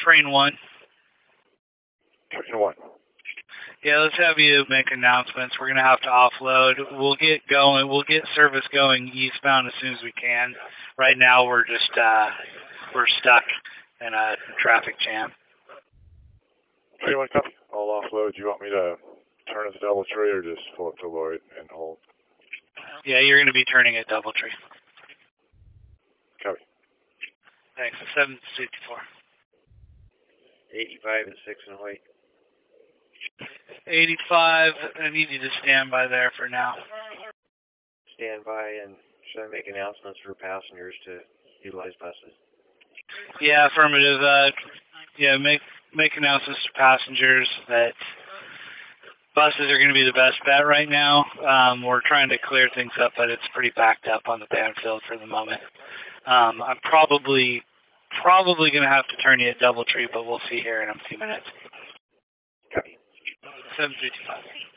Train 1. Train 1. Yeah, let's have you make announcements. We're going to have to offload. We'll get going. We'll get service going eastbound as soon as we can. Right now, we're just we're stuck in a traffic jam. Train 1, copy. I'll offload. Do you want me to turn at the DoubleTree or just pull up to Lloyd and hold? Yeah, you're going to be turning at DoubleTree. Copy. Thanks. 764. 85 and 6 and white. 85. I need you to stand by there for now. Stand by, and should I make announcements for passengers to utilize buses? Yeah, affirmative. Yeah, make announcements to passengers that buses are going to be the best bet right now. We're trying to clear things up, but it's pretty backed up on the Banfield for the moment. I'm probably going to have to turn you at DoubleTree, but we'll see here in a few minutes. Copy. 7325.